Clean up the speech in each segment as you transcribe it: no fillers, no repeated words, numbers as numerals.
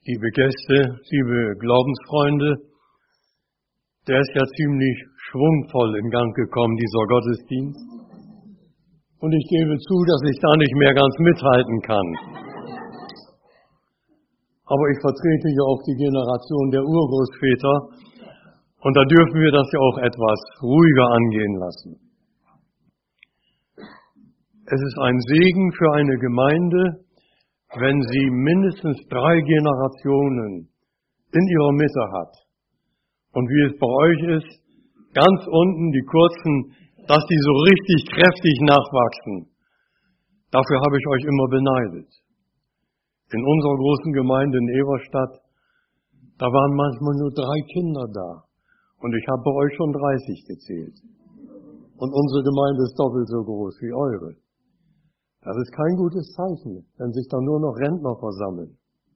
Liebe Gäste, liebe Glaubensfreunde, der ist ja ziemlich schwungvoll in Gang gekommen, dieser Gottesdienst. Und ich gebe zu, dass ich da nicht mehr ganz mithalten kann. Aber ich vertrete ja auch die Generation der Urgroßväter und da dürfen wir das ja auch etwas ruhiger angehen lassen. Es ist ein Segen für eine Gemeinde, wenn sie mindestens 3 Generationen in ihrer Mitte hat. Und wie es bei euch ist, ganz unten die kurzen, dass die so richtig kräftig nachwachsen. Dafür habe ich euch immer beneidet. In unserer großen Gemeinde in Eberstadt, da waren manchmal nur 3 Kinder da. Und ich habe bei euch schon 30 gezählt. Und unsere Gemeinde ist doppelt so groß wie eure. Das ist kein gutes Zeichen, wenn sich da nur noch Rentner versammeln.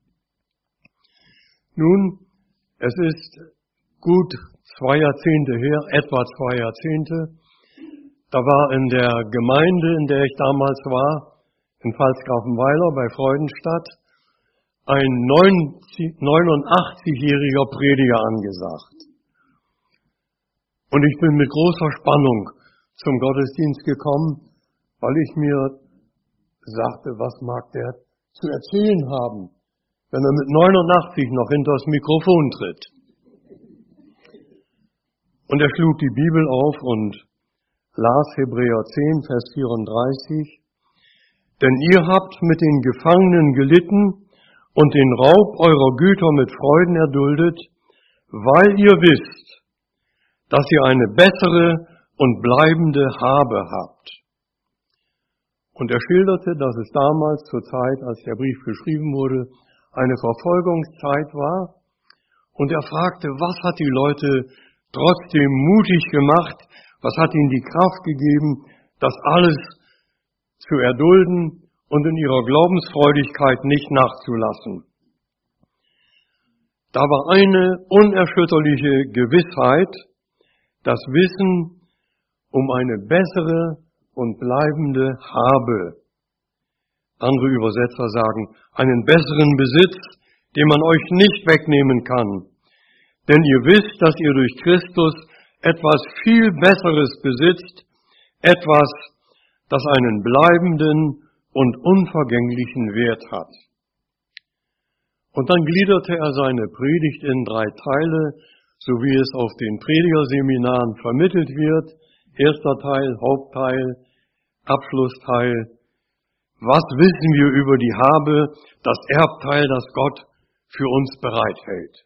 Nun, es ist gut 2 Jahrzehnte her, etwa 2 Jahrzehnte. Da war in der Gemeinde, in der ich damals war, in Pfalzgrafenweiler bei Freudenstadt, ein 89-jähriger Prediger angesagt. Und ich bin mit großer Spannung zum Gottesdienst gekommen, weil ich mir sagte, was mag der zu erzählen haben, wenn er mit 89 noch hinter das Mikrofon tritt. Und er schlug die Bibel auf und las Hebräer 10, Vers 34. Denn ihr habt mit den Gefangenen gelitten und den Raub eurer Güter mit Freuden erduldet, weil ihr wisst, dass ihr eine bessere und bleibende Habe habt. Und er schilderte, dass es damals zur Zeit, als der Brief geschrieben wurde, eine Verfolgungszeit war. Und er fragte, was hat die Leute trotzdem mutig gemacht? Was hat ihnen die Kraft gegeben, das alles zu erdulden und in ihrer Glaubensfreudigkeit nicht nachzulassen? Da war eine unerschütterliche Gewissheit, das Wissen um eine bessere und bleibende Habe. Andere Übersetzer sagen, einen besseren Besitz, den man euch nicht wegnehmen kann. Denn ihr wisst, dass ihr durch Christus etwas viel Besseres besitzt, etwas, das einen bleibenden und unvergänglichen Wert hat. Und dann gliederte er seine Predigt in 3 Teile, so wie es auf den Predigerseminaren vermittelt wird. Erster Teil, Hauptteil, Abschlussteil. Was wissen wir über die Habe, das Erbteil, das Gott für uns bereithält?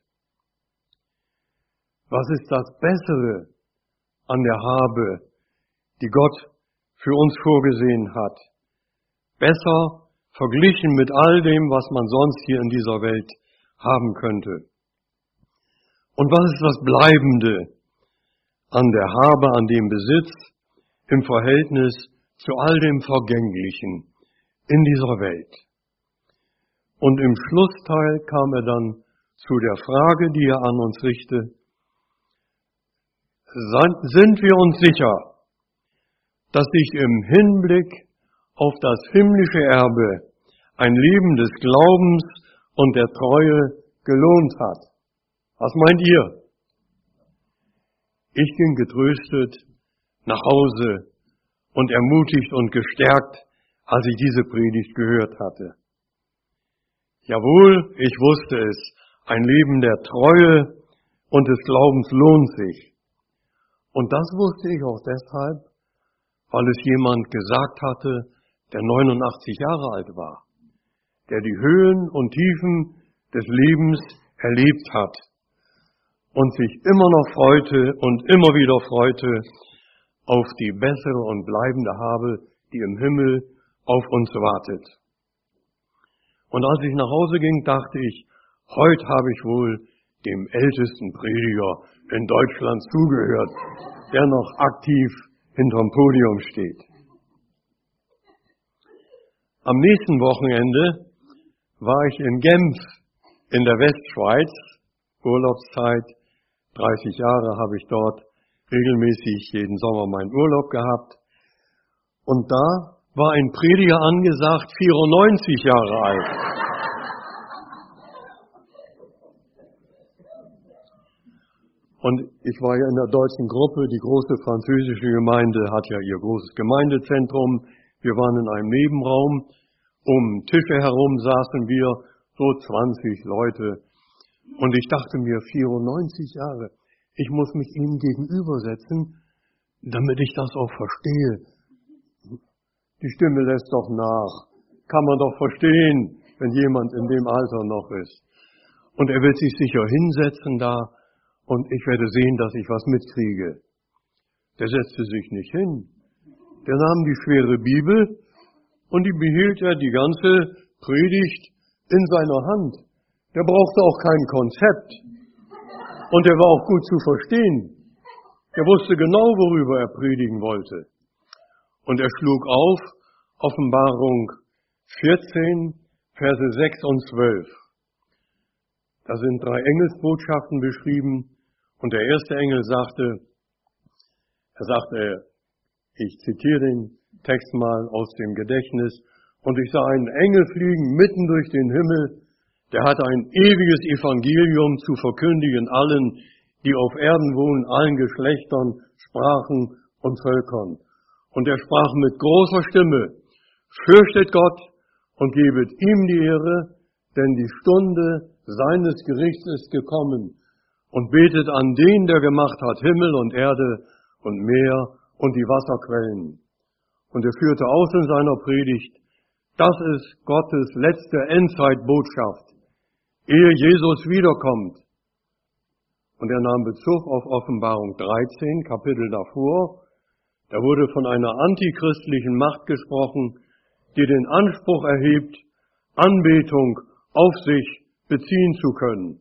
Was ist das Bessere an der Habe, die Gott für uns vorgesehen hat? Besser verglichen mit all dem, was man sonst hier in dieser Welt haben könnte. Und was ist das Bleibende an der Habe, an dem Besitz im Verhältnis zu all dem Vergänglichen in dieser Welt? Und im Schlussteil kam er dann zu der Frage, die er an uns richtete: Sind wir uns sicher, dass sich im Hinblick auf das himmlische Erbe ein Leben des Glaubens und der Treue gelohnt hat? Was meint ihr? Ich ging getröstet nach Hause und ermutigt und gestärkt, als ich diese Predigt gehört hatte. Jawohl, ich wusste es, ein Leben der Treue und des Glaubens lohnt sich. Und das wusste ich auch deshalb, weil es jemand gesagt hatte, der 89 Jahre alt war, der die Höhen und Tiefen des Lebens erlebt hat und sich immer noch freute und immer wieder freute auf die bessere und bleibende Habe, die im Himmel auf uns wartet. Und als ich nach Hause ging, dachte ich, heute habe ich wohl dem ältesten Prediger in Deutschland zugehört, der noch aktiv hinterm Podium steht. Am nächsten Wochenende war ich in Genf in der Westschweiz, Urlaubszeit, 30 Jahre habe ich dort regelmäßig jeden Sommer meinen Urlaub gehabt. Und da war ein Prediger angesagt, 94 Jahre alt. Und ich war ja in der deutschen Gruppe, die große französische Gemeinde hat ja ihr großes Gemeindezentrum. Wir waren in einem Nebenraum, um Tische herum saßen wir, so 20 Leute. Und ich dachte mir, 94 Jahre, ich muss mich ihnen gegenübersetzen, damit ich das auch verstehe. Die Stimme lässt doch nach. Kann man doch verstehen, wenn jemand in dem Alter noch ist. Und er wird sich sicher hinsetzen da und ich werde sehen, dass ich was mitkriege. Der setzte sich nicht hin. Der nahm die schwere Bibel und die behielt er die ganze Predigt in seiner Hand. Der brauchte auch kein Konzept. Und er war auch gut zu verstehen. Er wusste genau, worüber er predigen wollte. Und er schlug auf, Offenbarung 14, Verse 6 und 12. Da sind 3 Engelsbotschaften beschrieben. Und der erste Engel sagte, ich zitiere den Text mal aus dem Gedächtnis, und ich sah einen Engel fliegen mitten durch den Himmel, der hatte ein ewiges Evangelium zu verkündigen allen, die auf Erden wohnen, allen Geschlechtern, Sprachen und Völkern. Und er sprach mit großer Stimme, fürchtet Gott und gebet ihm die Ehre, denn die Stunde seines Gerichts ist gekommen. Und betet an den, der gemacht hat Himmel und Erde und Meer und die Wasserquellen. Und er führte aus in seiner Predigt, das ist Gottes letzte Endzeitbotschaft, ehe Jesus wiederkommt. Und er nahm Bezug auf Offenbarung 13, Kapitel davor. Da wurde von einer antichristlichen Macht gesprochen, die den Anspruch erhebt, Anbetung auf sich beziehen zu können.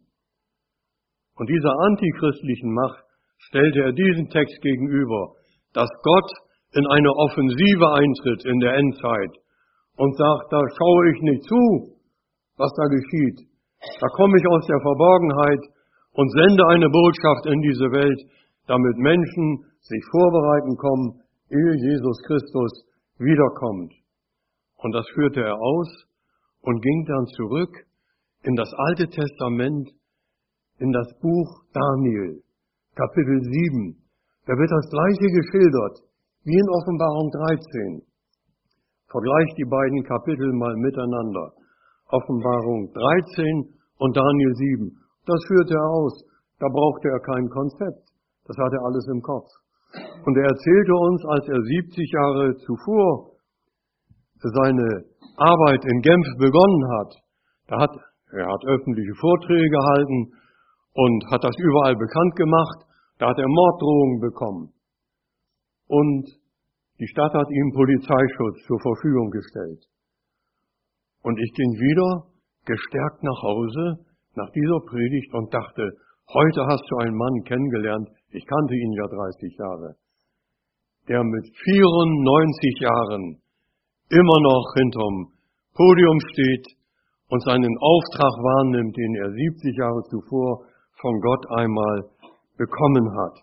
Und dieser antichristlichen Macht stellte er diesen Text gegenüber, dass Gott in eine Offensive eintritt in der Endzeit und sagt, da schaue ich nicht zu, was da geschieht. Da komme ich aus der Verborgenheit und sende eine Botschaft in diese Welt, damit Menschen sich vorbereiten kommen, ehe Jesus Christus wiederkommt. Und das führte er aus und ging dann zurück in das Alte Testament, in das Buch Daniel, Kapitel 7. Da wird das Gleiche geschildert, wie in Offenbarung 13. Vergleicht die beiden Kapitel mal miteinander. Offenbarung 13 und Daniel 7. Das führte er aus. Da brauchte er kein Konzept. Das hatte er alles im Kopf. Und er erzählte uns, als er 70 Jahre zuvor seine Arbeit in Genf begonnen hat, er hat öffentliche Vorträge gehalten und hat das überall bekannt gemacht. Da hat er Morddrohungen bekommen. Und die Stadt hat ihm Polizeischutz zur Verfügung gestellt. Und ich ging wieder gestärkt nach Hause nach dieser Predigt und dachte, heute hast du einen Mann kennengelernt, ich kannte ihn ja 30 Jahre, der mit 94 Jahren immer noch hinterm Podium steht und seinen Auftrag wahrnimmt, den er 70 Jahre zuvor von Gott einmal bekommen hat.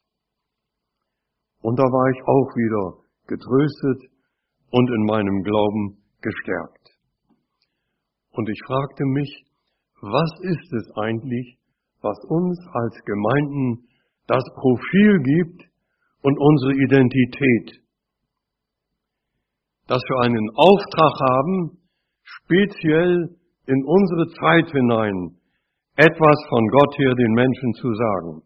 Und da war ich auch wieder getröstet und in meinem Glauben gestärkt. Und ich fragte mich, was ist es eigentlich, was uns als Gemeinden das Profil gibt und unsere Identität? Dass wir einen Auftrag haben, speziell in unsere Zeit hinein etwas von Gott her den Menschen zu sagen.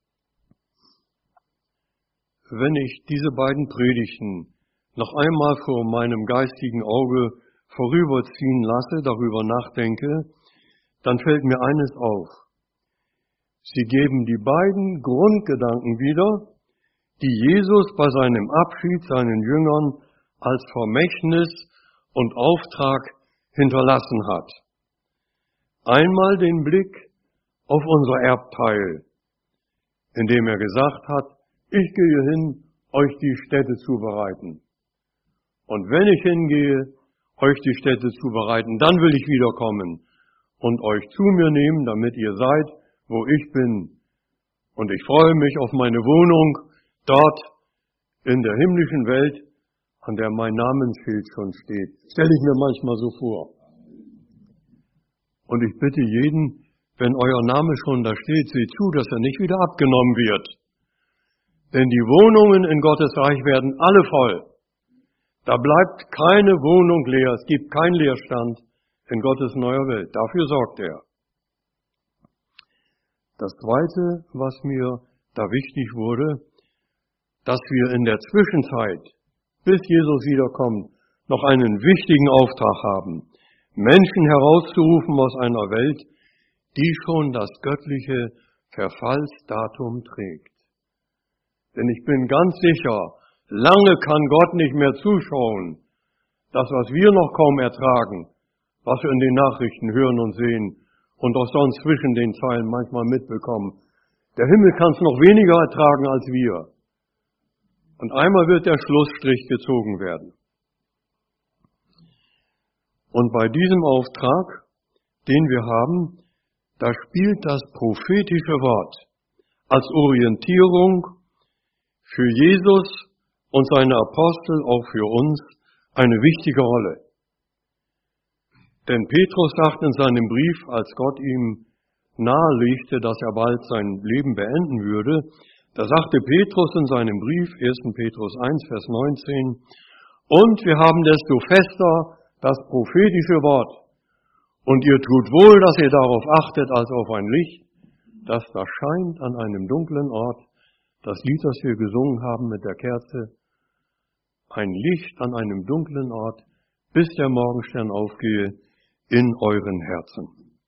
Wenn ich diese beiden Predigten noch einmal vor meinem geistigen Auge vorüberziehen lasse, darüber nachdenke, dann fällt mir eines auf. Sie geben die beiden Grundgedanken wieder, die Jesus bei seinem Abschied seinen Jüngern als Vermächtnis und Auftrag hinterlassen hat. Einmal den Blick auf unser Erbteil, indem er gesagt hat, ich gehe hin, euch die Stätte zu bereiten. Und wenn ich hingehe, euch die Stätte zu bereiten, dann will ich wiederkommen und euch zu mir nehmen, damit ihr seid, wo ich bin. Und ich freue mich auf meine Wohnung dort in der himmlischen Welt, an der mein Namensschild schon steht. Stelle ich mir manchmal so vor. Und ich bitte jeden, wenn euer Name schon da steht, seht zu, dass er nicht wieder abgenommen wird. Denn die Wohnungen in Gottes Reich werden alle voll. Da bleibt keine Wohnung leer, es gibt keinen Leerstand in Gottes neuer Welt. Dafür sorgt er. Das Zweite, was mir da wichtig wurde, dass wir in der Zwischenzeit, bis Jesus wiederkommt, noch einen wichtigen Auftrag haben, Menschen herauszurufen aus einer Welt, die schon das göttliche Verfallsdatum trägt. Denn ich bin ganz sicher, lange kann Gott nicht mehr zuschauen, das, was wir noch kaum ertragen, was wir in den Nachrichten hören und sehen und auch sonst zwischen den Zeilen manchmal mitbekommen. Der Himmel kann es noch weniger ertragen als wir. Und einmal wird der Schlussstrich gezogen werden. Und bei diesem Auftrag, den wir haben, da spielt das prophetische Wort als Orientierung für Jesus und seine Apostel, auch für uns, eine wichtige Rolle. Denn Petrus sagt in seinem Brief, als Gott ihm nahelegte, dass er bald sein Leben beenden würde, da sagte Petrus in seinem Brief, 1. Petrus 1, Vers 19, und wir haben desto fester das prophetische Wort. Und ihr tut wohl, dass ihr darauf achtet, als auf ein Licht, das da scheint an einem dunklen Ort. Das Lied, das wir gesungen haben mit der Kerze. Ein Licht an einem dunklen Ort, bis der Morgenstern aufgehe in euren Herzen.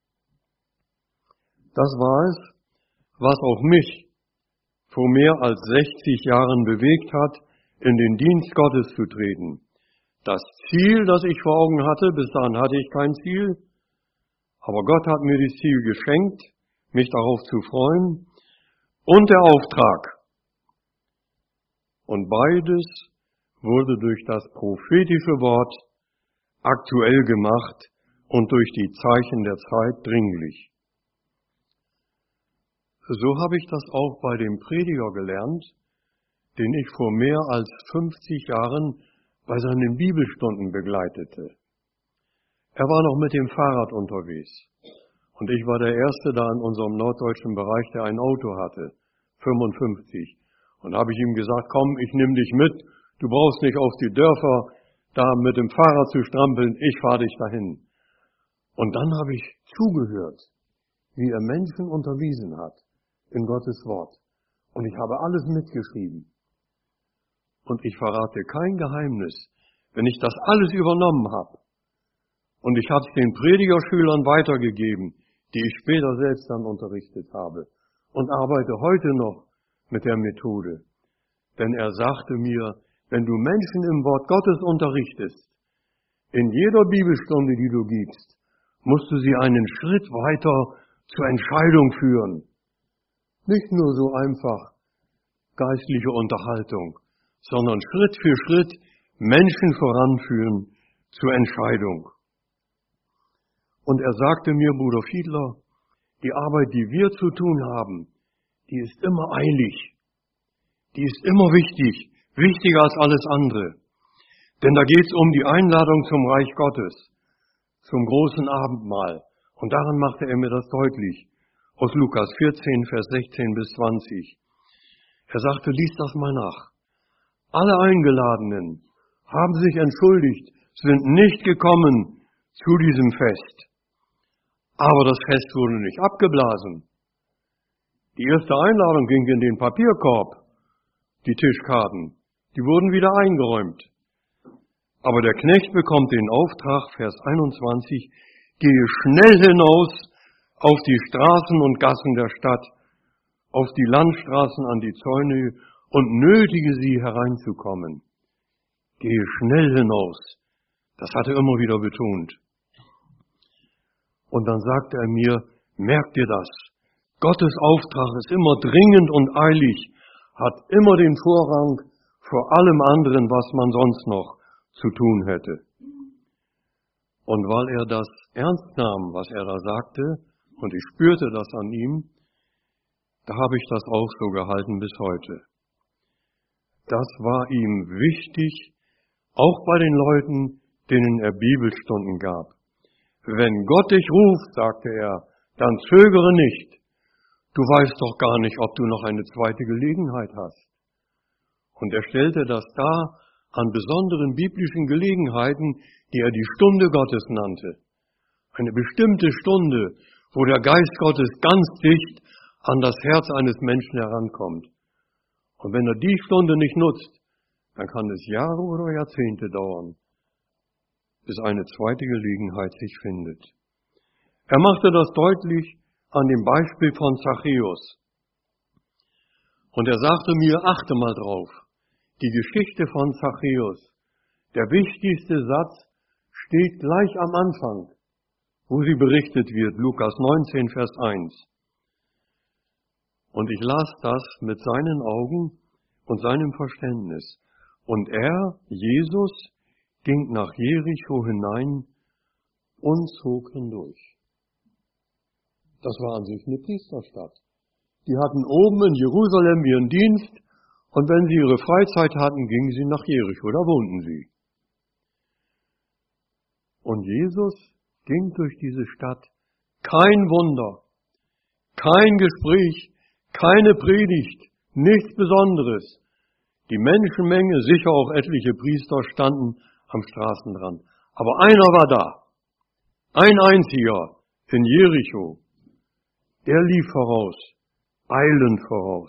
Das war es, was auch mich vor mehr als 60 Jahren bewegt hat, in den Dienst Gottes zu treten. Das Ziel, das ich vor Augen hatte, bis dahin hatte ich kein Ziel, aber Gott hat mir das Ziel geschenkt, mich darauf zu freuen, und der Auftrag. Und beides wurde durch das prophetische Wort aktuell gemacht und durch die Zeichen der Zeit dringlich. So habe ich das auch bei dem Prediger gelernt, den ich vor mehr als 50 Jahren bei seinen Bibelstunden begleitete. Er war noch mit dem Fahrrad unterwegs und ich war der Erste da in unserem norddeutschen Bereich, der ein Auto hatte, 55. Und habe ich ihm gesagt, komm, ich nehme dich mit, du brauchst nicht auf die Dörfer da mit dem Fahrrad zu strampeln, ich fahre dich dahin. Und dann habe ich zugehört, wie er Menschen unterwiesen hat in Gottes Wort. Und ich habe alles mitgeschrieben. Und ich verrate kein Geheimnis, wenn ich das alles übernommen habe. Und ich habe es den Predigerschülern weitergegeben, die ich später selbst dann unterrichtet habe. Und arbeite heute noch mit der Methode. Denn er sagte mir, wenn du Menschen im Wort Gottes unterrichtest, in jeder Bibelstunde, die du gibst, musst du sie einen Schritt weiter zur Entscheidung führen. Nicht nur so einfach geistliche Unterhaltung, sondern Schritt für Schritt Menschen voranführen zur Entscheidung. Und er sagte mir, Bruder Fiedler, die Arbeit, die wir zu tun haben, die ist immer eilig, die ist immer wichtig, wichtiger als alles andere. Denn da geht es um die Einladung zum Reich Gottes, zum großen Abendmahl. Und daran machte er mir das deutlich, aus Lukas 14, Vers 16 bis 20. Er sagte, lies das mal nach. Alle Eingeladenen haben sich entschuldigt, sind nicht gekommen zu diesem Fest. Aber das Fest wurde nicht abgeblasen. Die erste Einladung ging in den Papierkorb, die Tischkarten, die wurden wieder eingeräumt. Aber der Knecht bekommt den Auftrag, Vers 21, gehe schnell hinaus auf die Straßen und Gassen der Stadt, auf die Landstraßen an die Zäune und nötige sie hereinzukommen. Gehe schnell hinaus. Das hat er immer wieder betont. Und dann sagte er mir, merk dir das, Gottes Auftrag ist immer dringend und eilig, hat immer den Vorrang vor allem anderen, was man sonst noch zu tun hätte. Und weil er das ernst nahm, was er da sagte, und ich spürte das an ihm, da habe ich das auch so gehalten bis heute. Das war ihm wichtig, auch bei den Leuten, denen er Bibelstunden gab. Wenn Gott dich ruft, sagte er, dann zögere nicht. Du weißt doch gar nicht, ob du noch eine zweite Gelegenheit hast. Und er stellte das dar an besonderen biblischen Gelegenheiten, die er die Stunde Gottes nannte. Eine bestimmte Stunde, wo der Geist Gottes ganz dicht an das Herz eines Menschen herankommt. Und wenn er die Stunde nicht nutzt, dann kann es Jahre oder Jahrzehnte dauern, bis eine zweite Gelegenheit sich findet. Er machte das deutlich an dem Beispiel von Zachäus. Und er sagte mir, achte mal drauf, die Geschichte von Zachäus, der wichtigste Satz steht gleich am Anfang, wo sie berichtet wird, Lukas 19, Vers 1. Und ich las das mit seinen Augen und seinem Verständnis. Und er, Jesus, ging nach Jericho hinein und zog hindurch. Das war an sich eine Priesterstadt. Die hatten oben in Jerusalem ihren Dienst und wenn sie ihre Freizeit hatten, gingen sie nach Jericho, da wohnten sie. Und Jesus ging durch diese Stadt. Kein Wunder, kein Gespräch, keine Predigt, nichts Besonderes. Die Menschenmenge, sicher auch etliche Priester, standen am Straßenrand. Aber einer war da, ein einziger in Jericho. Er lief voraus, eilend voraus.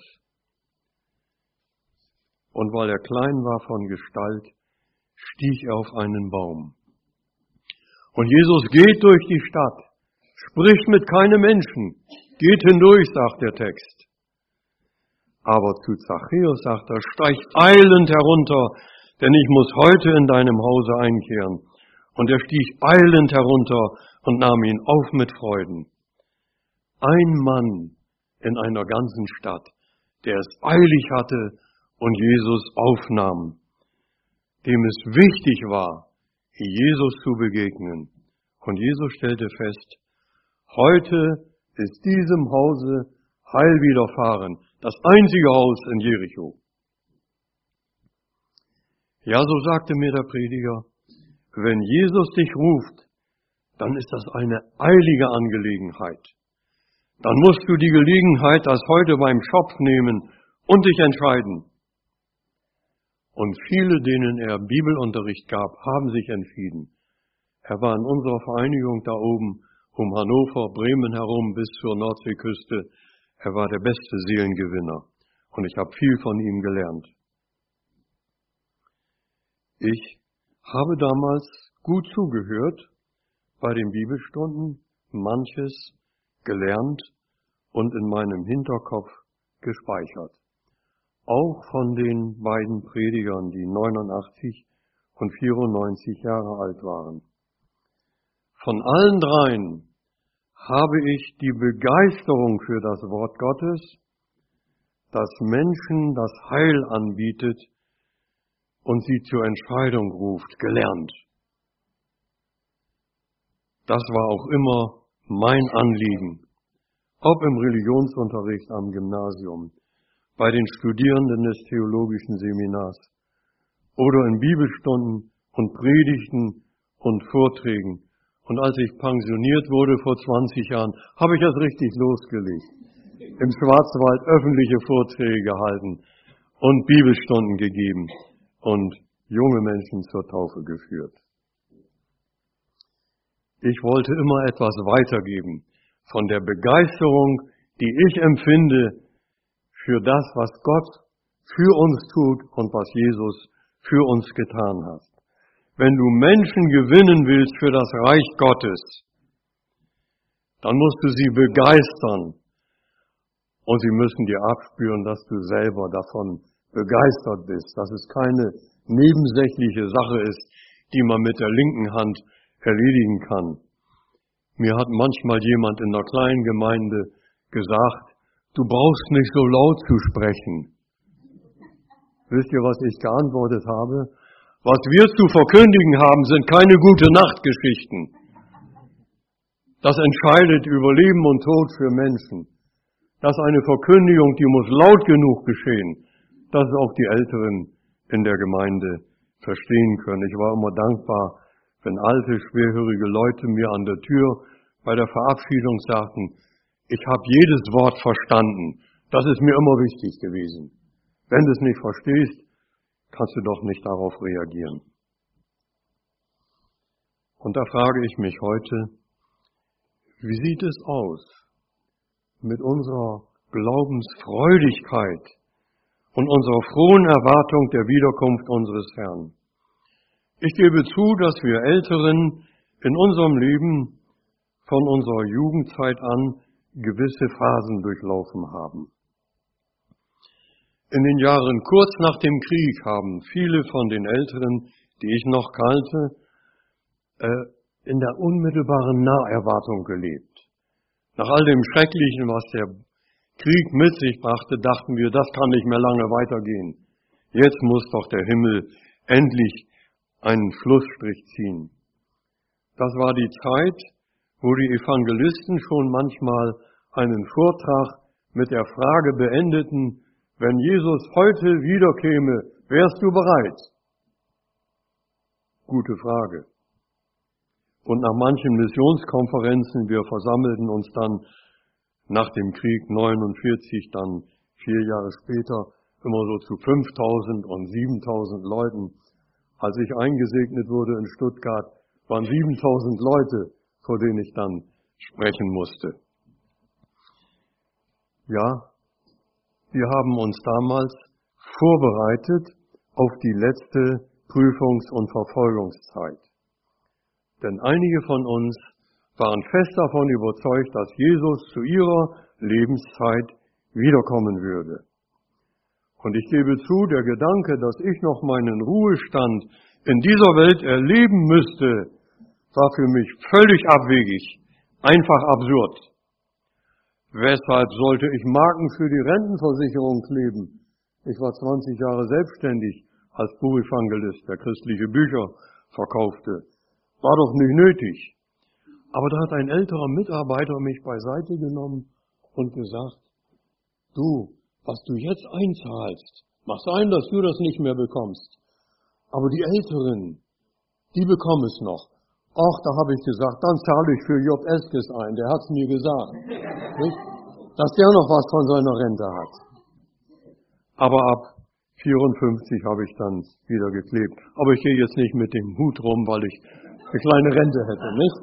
Und weil er klein war von Gestalt, stieg er auf einen Baum. Und Jesus geht durch die Stadt, spricht mit keinem Menschen, geht hindurch, sagt der Text. Aber zu Zachäus sagt er, steig eilend herunter, denn ich muss heute in deinem Hause einkehren. Und er stieg eilend herunter und nahm ihn auf mit Freuden. Ein Mann in einer ganzen Stadt, der es eilig hatte und Jesus aufnahm, dem es wichtig war, Jesus zu begegnen. Und Jesus stellte fest, heute ist diesem Hause Heil widerfahren, das einzige Haus in Jericho. Ja, so sagte mir der Prediger, wenn Jesus dich ruft, dann ist das eine eilige Angelegenheit. Dann musst du die Gelegenheit, das heute beim Schopf nehmen und dich entscheiden. Und viele, denen er Bibelunterricht gab, haben sich entschieden. Er war in unserer Vereinigung da oben um Hannover, Bremen herum bis zur Nordseeküste. Er war der beste Seelengewinner und ich habe viel von ihm gelernt. Ich habe damals gut zugehört bei den Bibelstunden, manches gelernt und in meinem Hinterkopf gespeichert. Auch von den beiden Predigern, die 89 und 94 Jahre alt waren. Von allen dreien habe ich die Begeisterung für das Wort Gottes, das Menschen das Heil anbietet und sie zur Entscheidung ruft, gelernt. Das war auch immer mein Anliegen, ob im Religionsunterricht am Gymnasium, bei den Studierenden des theologischen Seminars oder in Bibelstunden und Predigten und Vorträgen. Und als ich pensioniert wurde vor 20 Jahren, habe ich das richtig losgelegt. Im Schwarzwald öffentliche Vorträge gehalten und Bibelstunden gegeben und junge Menschen zur Taufe geführt. Ich wollte immer etwas weitergeben von der Begeisterung, die ich empfinde für das, was Gott für uns tut und was Jesus für uns getan hat. Wenn du Menschen gewinnen willst für das Reich Gottes, dann musst du sie begeistern. Und sie müssen dir abspüren, dass du selber davon begeistert bist, dass es keine nebensächliche Sache ist, die man mit der linken Hand erledigen kann. Mir hat manchmal jemand in einer kleinen Gemeinde gesagt, du brauchst nicht so laut zu sprechen. Wisst ihr, was ich geantwortet habe? Was wir zu verkündigen haben, sind keine Gute-Nacht-Geschichten. Das entscheidet über Leben und Tod für Menschen. Das ist eine Verkündigung, die muss laut genug geschehen, dass auch die Älteren in der Gemeinde verstehen können. Ich war immer dankbar, wenn alte, schwerhörige Leute mir an der Tür bei der Verabschiedung sagten, ich habe jedes Wort verstanden. Das ist mir immer wichtig gewesen. Wenn du es nicht verstehst, kannst du doch nicht darauf reagieren. Und da frage ich mich heute, wie sieht es aus mit unserer Glaubensfreudigkeit und unserer frohen Erwartung der Wiederkunft unseres Herrn? Ich gebe zu, dass wir Älteren in unserem Leben von unserer Jugendzeit an gewisse Phasen durchlaufen haben. In den Jahren kurz nach dem Krieg haben viele von den Älteren, die ich noch kannte, in der unmittelbaren Naherwartung gelebt. Nach all dem Schrecklichen, was der Krieg mit sich brachte, dachten wir, das kann nicht mehr lange weitergehen. Jetzt muss doch der Himmel endlich einen Schlussstrich ziehen. Das war die Zeit, wo die Evangelisten schon manchmal einen Vortrag mit der Frage beendeten, wenn Jesus heute wiederkäme, wärst du bereit? Gute Frage. Und nach manchen Missionskonferenzen, wir versammelten uns dann nach dem Krieg 49, dann 4 Jahre später, immer so zu 5.000 und 7.000 Leuten. Als ich eingesegnet wurde in Stuttgart, waren 7.000 Leute, vor denen ich dann sprechen musste. Ja, wir haben uns damals vorbereitet auf die letzte Prüfungs- und Verfolgungszeit. Denn einige von uns waren fest davon überzeugt, dass Jesus zu ihrer Lebenszeit wiederkommen würde. Und ich gebe zu, der Gedanke, dass ich noch meinen Ruhestand in dieser Welt erleben müsste, war für mich völlig abwegig, einfach absurd. Weshalb sollte ich Marken für die Rentenversicherung kleben? Ich war 20 Jahre selbstständig als Buchevangelist, der christliche Bücher verkaufte. War doch nicht nötig. Aber da hat ein älterer Mitarbeiter mich beiseite genommen und gesagt, du, was du jetzt einzahlst, mag sein, dass du das nicht mehr bekommst. Aber die Älteren, die bekommen es noch. Ach, da habe ich gesagt, dann zahle ich für Job Eskes ein, der hat es mir gesagt. Nicht? Dass der noch was von seiner Rente hat. Aber ab 54 habe ich dann wieder geklebt. Aber ich gehe jetzt nicht mit dem Hut rum, weil ich eine kleine Rente hätte, nicht?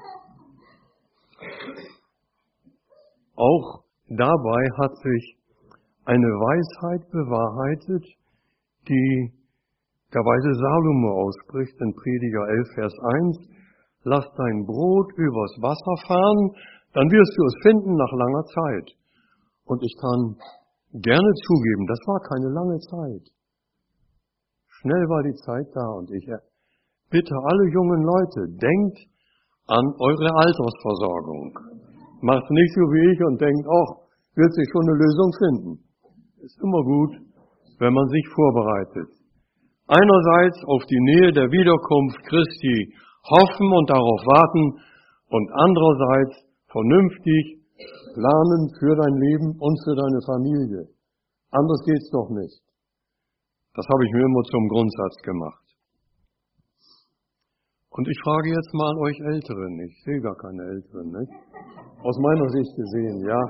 Auch dabei hat sich eine Weisheit bewahrheitet, die der weise Salomo ausspricht in Prediger 11, Vers 1. Lass dein Brot übers Wasser fahren, dann wirst du es finden nach langer Zeit. Und ich kann gerne zugeben, das war keine lange Zeit. Schnell war die Zeit da und ich bitte alle jungen Leute, denkt an eure Altersversorgung. Macht nicht so wie ich und denkt, ach, wird sich schon eine Lösung finden. Ist immer gut, wenn man sich vorbereitet. Einerseits auf die Nähe der Wiederkunft Christi hoffen und darauf warten und andererseits vernünftig planen für dein Leben und für deine Familie. Anders geht's doch nicht. Das habe ich mir immer zum Grundsatz gemacht. Und ich frage jetzt mal euch Älteren, ich sehe gar keine Älteren, nicht? Aus meiner Sicht gesehen, ja.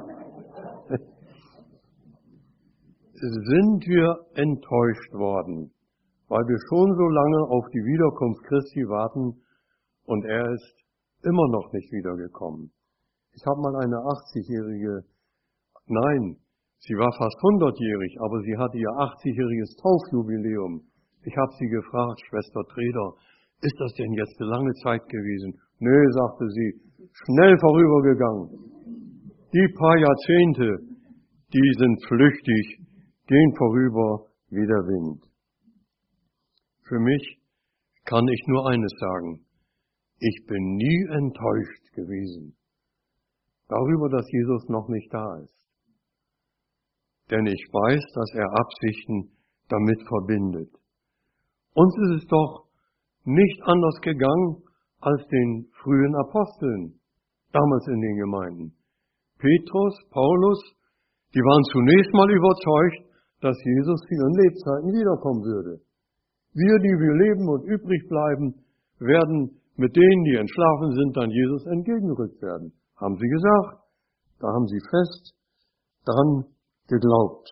Sind wir enttäuscht worden, weil wir schon so lange auf die Wiederkunft Christi warten und er ist immer noch nicht wiedergekommen. Ich habe mal eine 80-jährige, nein, sie war fast 100-jährig, aber sie hatte ihr 80-jähriges Taufjubiläum. Ich habe sie gefragt, Schwester Treder, ist das denn jetzt eine lange Zeit gewesen? Nö, sagte sie, schnell vorübergegangen. Die paar Jahrzehnte, die sind flüchtig, gehen vorüber wie der Wind. Für mich kann ich nur eines sagen. Ich bin nie enttäuscht gewesen darüber, dass Jesus noch nicht da ist. Denn ich weiß, dass er Absichten damit verbindet. Uns ist es doch nicht anders gegangen als den frühen Aposteln, damals in den Gemeinden. Petrus, Paulus, die waren zunächst mal überzeugt, dass Jesus zu ihren Lebzeiten wiederkommen würde. Wir, die wir leben und übrig bleiben, werden mit denen, die entschlafen sind, dann Jesus entgegengerückt werden. Haben sie gesagt. Da haben sie fest dran geglaubt.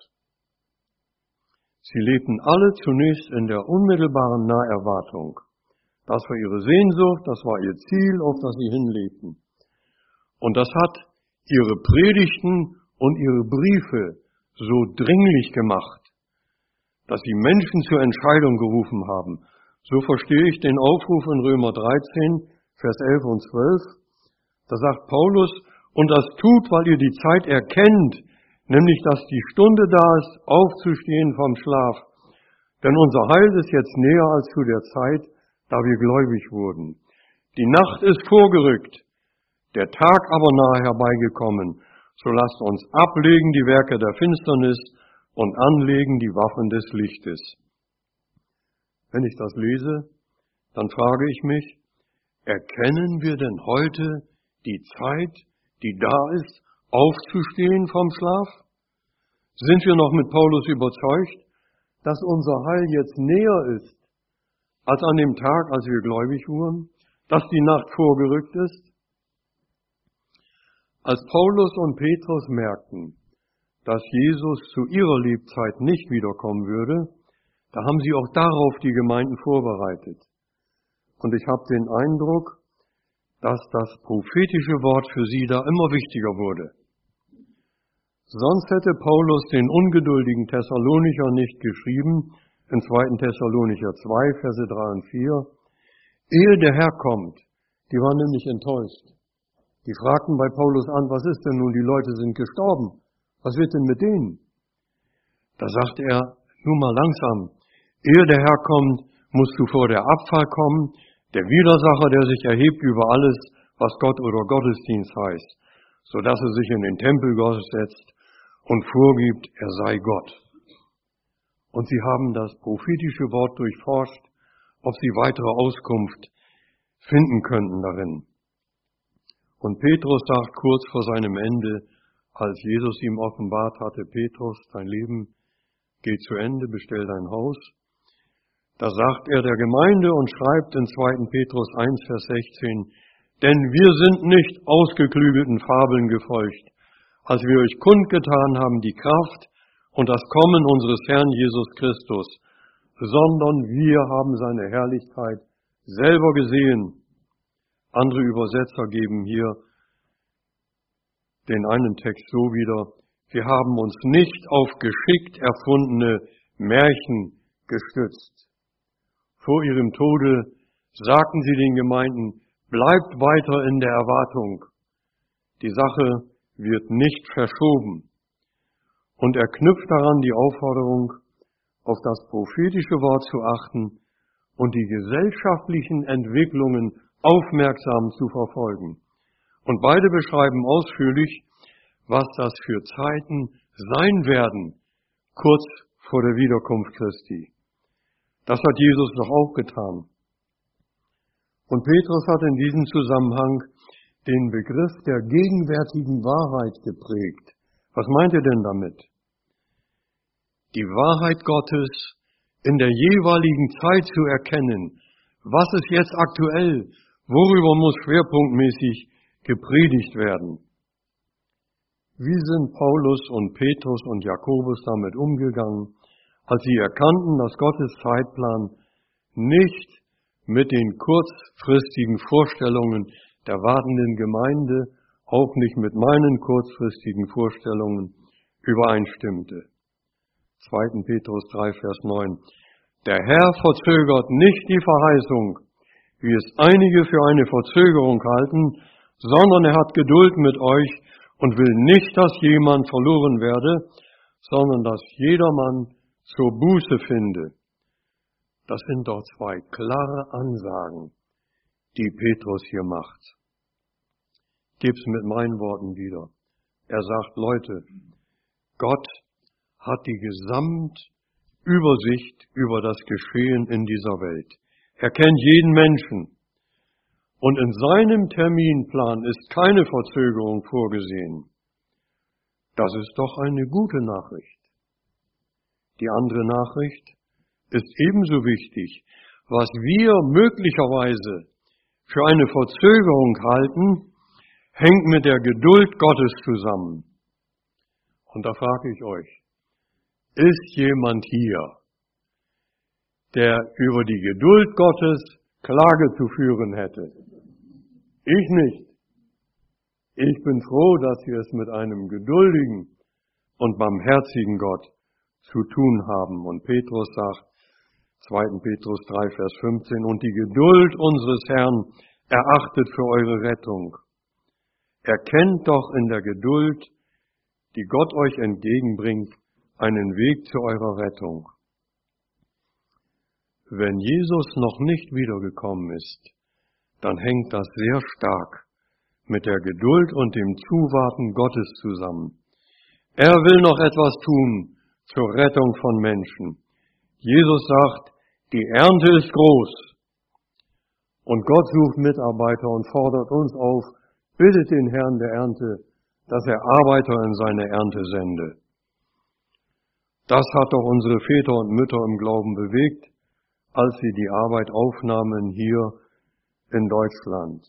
Sie lebten alle zunächst in der unmittelbaren Naherwartung. Das war ihre Sehnsucht, das war ihr Ziel, auf das sie hinlebten. Und das hat ihre Predigten und ihre Briefe so dringlich gemacht, dass sie Menschen zur Entscheidung gerufen haben. So verstehe ich den Aufruf in Römer 13, Vers 11 und 12. Da sagt Paulus, und das tut, weil ihr die Zeit erkennt, nämlich, dass die Stunde da ist, aufzustehen vom Schlaf. Denn unser Heil ist jetzt näher als zu der Zeit, da wir gläubig wurden. Die Nacht ist vorgerückt, der Tag aber nahe herbeigekommen. So lasst uns ablegen die Werke der Finsternis und anlegen die Waffen des Lichtes. Wenn ich das lese, dann frage ich mich, erkennen wir denn heute die Zeit, die da ist, aufzustehen vom Schlaf? Sind wir noch mit Paulus überzeugt, dass unser Heil jetzt näher ist, als an dem Tag, als wir gläubig wurden, dass die Nacht vorgerückt ist? Als Paulus und Petrus merkten, dass Jesus zu ihrer Lebzeit nicht wiederkommen würde, da haben sie auch darauf die Gemeinden vorbereitet. Und ich habe den Eindruck, dass das prophetische Wort für sie da immer wichtiger wurde. Sonst hätte Paulus den ungeduldigen Thessalonicher nicht geschrieben, in 2. Thessalonicher 2, Verse 3 und 4, ehe der Herr kommt. Die waren nämlich enttäuscht. Die fragten bei Paulus an, was ist denn nun, die Leute sind gestorben. Was wird denn mit denen? Da sagt er, nur mal langsam, ehe der Herr kommt, muss zuvor der Abfall kommen, der Widersacher, der sich erhebt über alles, was Gott oder Gottesdienst heißt, sodass er sich in den Tempel Gottes setzt und vorgibt, er sei Gott. Und sie haben das prophetische Wort durchforscht, ob sie weitere Auskunft finden könnten darin. Und Petrus sagt kurz vor seinem Ende, als Jesus ihm offenbart hatte, Petrus, dein Leben geht zu Ende, bestell dein Haus. Da sagt er der Gemeinde und schreibt in 2. Petrus 1, Vers 16, denn wir sind nicht ausgeklügelten Fabeln gefolgt, als wir euch kundgetan haben die Kraft und das Kommen unseres Herrn Jesus Christus, sondern wir haben seine Herrlichkeit selber gesehen. Andere Übersetzer geben hier den einen Text so wieder, wir haben uns nicht auf geschickt erfundene Märchen gestützt. Vor ihrem Tode sagten sie den Gemeinden, bleibt weiter in der Erwartung. Die Sache wird nicht verschoben. Und er knüpft daran die Aufforderung, auf das prophetische Wort zu achten und die gesellschaftlichen Entwicklungen aufmerksam zu verfolgen. Und beide beschreiben ausführlich, was das für Zeiten sein werden, kurz vor der Wiederkunft Christi. Das hat Jesus doch auch getan. Und Petrus hat in diesem Zusammenhang den Begriff der gegenwärtigen Wahrheit geprägt. Was meint er denn damit? Die Wahrheit Gottes in der jeweiligen Zeit zu erkennen. Was ist jetzt aktuell? Worüber muss schwerpunktmäßig gepredigt werden? Wie sind Paulus und Petrus und Jakobus damit umgegangen, als sie erkannten, dass Gottes Zeitplan nicht mit den kurzfristigen Vorstellungen der wartenden Gemeinde, auch nicht mit meinen kurzfristigen Vorstellungen übereinstimmte. 2. Petrus 3, Vers 9. Der Herr verzögert nicht die Verheißung, wie es einige für eine Verzögerung halten, sondern er hat Geduld mit euch und will nicht, dass jemand verloren werde, sondern dass jedermann zur Buße finde. Das sind doch zwei klare Ansagen, die Petrus hier macht. Ich gebe es mit meinen Worten wieder. Er sagt, Leute, Gott hat die Gesamtübersicht über das Geschehen in dieser Welt. Er kennt jeden Menschen. Und in seinem Terminplan ist keine Verzögerung vorgesehen. Das ist doch eine gute Nachricht. Die andere Nachricht ist ebenso wichtig. Was wir möglicherweise für eine Verzögerung halten, hängt mit der Geduld Gottes zusammen. Und da frage ich euch, ist jemand hier, der über die Geduld Gottes Klage zu führen hätte? Ich nicht. Ich bin froh, dass wir es mit einem geduldigen und barmherzigen Gott zu tun haben. Und Petrus sagt, 2. Petrus 3, Vers 15, und die Geduld unseres Herrn erachtet für eure Rettung. Erkennt doch in der Geduld, die Gott euch entgegenbringt, einen Weg zu eurer Rettung. Wenn Jesus noch nicht wiedergekommen ist, dann hängt das sehr stark mit der Geduld und dem Zuwarten Gottes zusammen. Er will noch etwas tun zur Rettung von Menschen. Jesus sagt, die Ernte ist groß. Und Gott sucht Mitarbeiter und fordert uns auf, bittet den Herrn der Ernte, dass er Arbeiter in seine Ernte sende. Das hat doch unsere Väter und Mütter im Glauben bewegt, als sie die Arbeit aufnahmen hier in Deutschland.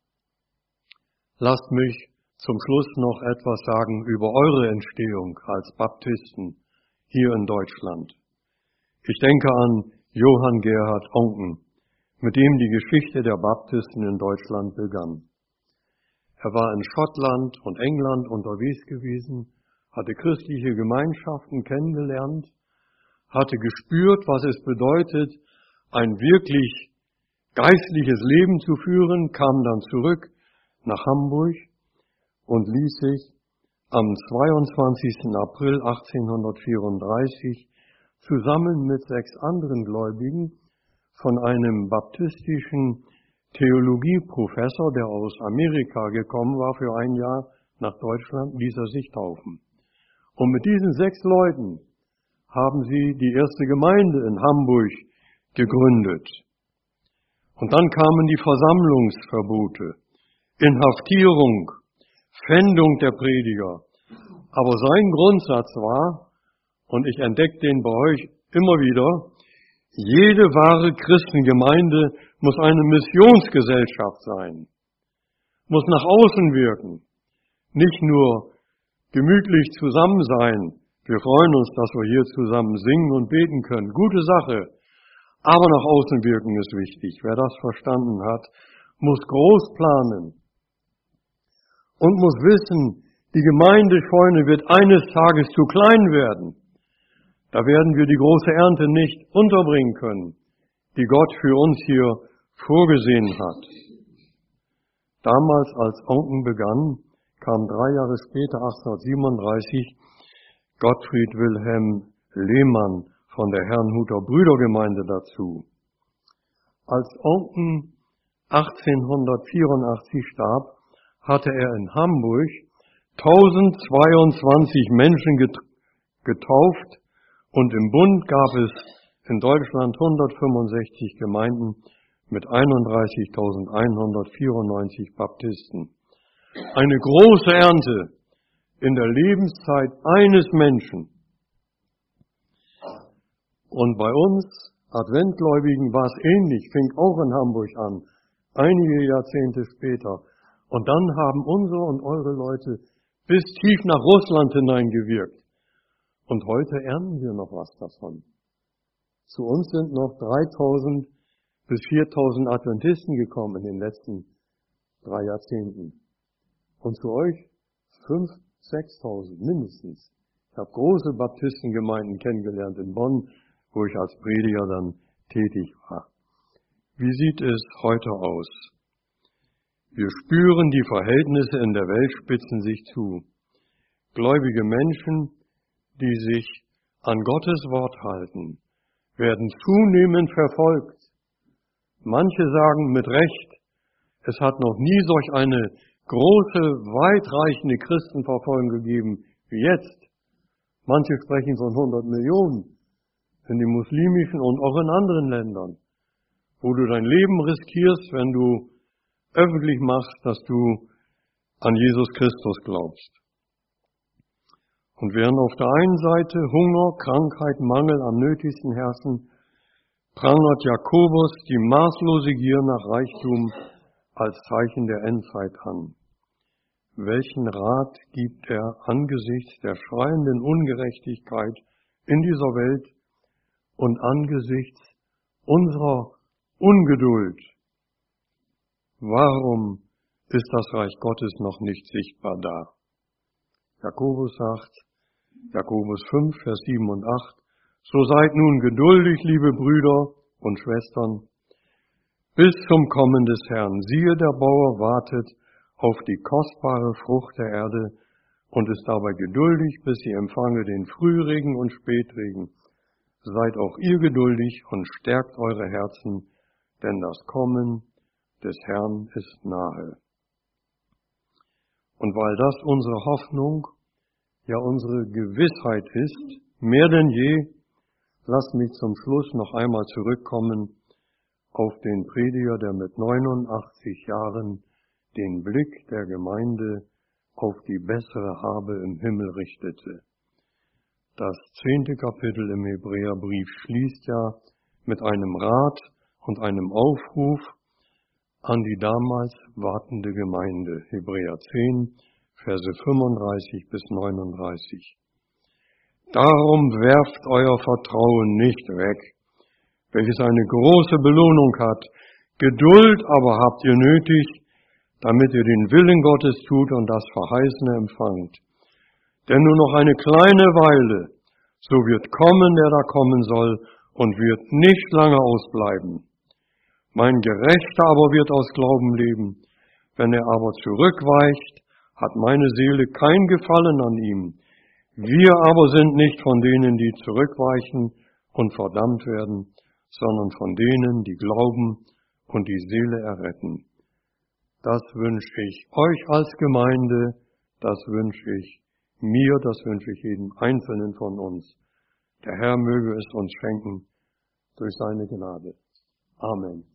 Lasst mich zum Schluss noch etwas sagen über eure Entstehung als Baptisten hier in Deutschland. Ich denke an Johann Gerhard Oncken, mit dem die Geschichte der Baptisten in Deutschland begann. Er war in Schottland und England unterwegs gewesen, hatte christliche Gemeinschaften kennengelernt, hatte gespürt, was es bedeutet, ein wirklich geistliches Leben zu führen, kam dann zurück nach Hamburg und ließ sich am 22. April 1834 zusammen mit 6 anderen Gläubigen von einem baptistischen Theologieprofessor, der aus Amerika gekommen war für ein Jahr nach Deutschland, ließ er sich taufen. Und mit diesen 6 Leuten haben sie die erste Gemeinde in Hamburg gegründet. Und dann kamen die Versammlungsverbote, Inhaftierung, Pfändung der Prediger. Aber sein Grundsatz war, und ich entdecke den bei euch immer wieder, jede wahre Christengemeinde muss eine Missionsgesellschaft sein, muss nach außen wirken, nicht nur gemütlich zusammen sein. Wir freuen uns, dass wir hier zusammen singen und beten können. Gute Sache. Aber nach außen wirken ist wichtig. Wer das verstanden hat, muss groß planen und muss wissen, die Gemeindescheune wird eines Tages zu klein werden. Da werden wir die große Ernte nicht unterbringen können, die Gott für uns hier vorgesehen hat. Damals, als Oncken begann, kam 3 Jahre später, 1837, Gottfried Wilhelm Lehmann von der Herrnhuter Brüdergemeinde dazu. Als Oncken 1884 starb, hatte er in Hamburg 1022 Menschen getauft und im Bund gab es in Deutschland 165 Gemeinden mit 31.194 Baptisten. Eine große Ernte in der Lebenszeit eines Menschen. Und bei uns Adventgläubigen war es ähnlich, fing auch in Hamburg an, einige Jahrzehnte später. Und dann haben unsere und eure Leute bis tief nach Russland hineingewirkt. Und heute ernten wir noch was davon. Zu uns sind noch 3.000 bis 4.000 Adventisten gekommen in den letzten 3 Jahrzehnten. Und zu euch 5.000, 6.000 mindestens. Ich habe große Baptistengemeinden kennengelernt in Bonn, wo ich als Prediger dann tätig war. Wie sieht es heute aus? Wir spüren, die Verhältnisse in der Welt spitzen sich zu. Gläubige Menschen, die sich an Gottes Wort halten, werden zunehmend verfolgt. Manche sagen mit Recht, es hat noch nie solch eine große, weitreichende Christenverfolgung gegeben wie jetzt. Manche sprechen von 100 Millionen in den muslimischen und auch in anderen Ländern, wo du dein Leben riskierst, wenn du öffentlich machst, dass du an Jesus Christus glaubst. Und während auf der einen Seite Hunger, Krankheit, Mangel am nötigsten herrschen, prangert Jakobus die maßlose Gier nach Reichtum als Zeichen der Endzeit an. Welchen Rat gibt er angesichts der schreienden Ungerechtigkeit in dieser Welt und angesichts unserer Ungeduld? Warum ist das Reich Gottes noch nicht sichtbar da? Jakobus sagt, Jakobus 5, Vers 7 und 8, so seid nun geduldig, liebe Brüder und Schwestern, bis zum Kommen des Herrn. Siehe, der Bauer wartet auf die kostbare Frucht der Erde und ist dabei geduldig, bis sie empfange den Frühregen und Spätregen. Seid auch ihr geduldig und stärkt eure Herzen, denn das Kommen des Herrn ist nahe. Und weil das unsere Hoffnung, ja unsere Gewissheit ist, mehr denn je, lasst mich zum Schluss noch einmal zurückkommen auf den Prediger, der mit 89 Jahren den Blick der Gemeinde auf die bessere Habe im Himmel richtete. Das 10. Kapitel im Hebräerbrief schließt ja mit einem Rat und einem Aufruf an die damals wartende Gemeinde. Hebräer 10, Verse 35 bis 39. Darum werft euer Vertrauen nicht weg, welches eine große Belohnung hat. Geduld aber habt ihr nötig, damit ihr den Willen Gottes tut und das Verheißene empfangt. Denn nur noch eine kleine Weile, so wird kommen, der da kommen soll, und wird nicht lange ausbleiben. Mein Gerechter aber wird aus Glauben leben. Wenn er aber zurückweicht, hat meine Seele kein Gefallen an ihm. Wir aber sind nicht von denen, die zurückweichen und verdammt werden, sondern von denen, die glauben und die Seele erretten. Das wünsche ich euch als Gemeinde, das wünsche ich mir, das wünsche ich jedem Einzelnen von uns. Der Herr möge es uns schenken durch seine Gnade. Amen.